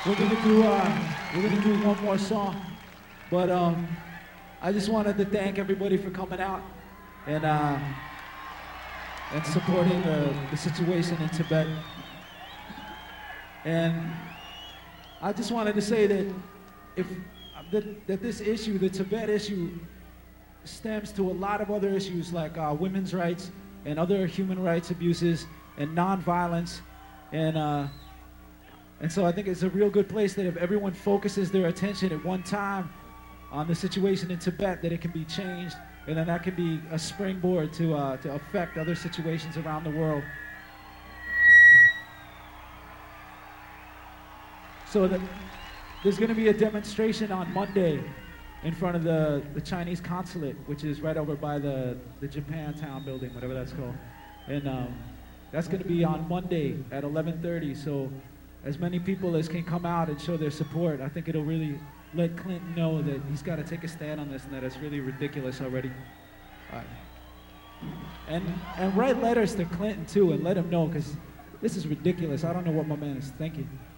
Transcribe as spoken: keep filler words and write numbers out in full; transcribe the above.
We're gonna do uh, we're gonna do one more song, but um, I just wanted to thank everybody for coming out and uh, and supporting the, the situation in Tibet. And I just wanted to say that if that, that this issue, the Tibet issue, stems to a lot of other issues like uh, women's rights and other human rights abuses and nonviolence, and uh, and so I think it's a real good place that if everyone focuses their attention at one time on the situation in Tibet, that it can be changed, and then that can be a springboard to uh, to affect other situations around the world. So the, there's going to be a demonstration on Monday in front of the, the Chinese consulate, which is right over by the, the Japantown building, whatever that's called. And um, that's going to be on Monday at eleven thirty. So as many people as can come out and show their support, I think it'll really let Clinton know that he's got to take a stand on this and that it's really ridiculous already. All right. And, and write letters to Clinton too and let him know, because this is ridiculous. I don't know what my man is thinking.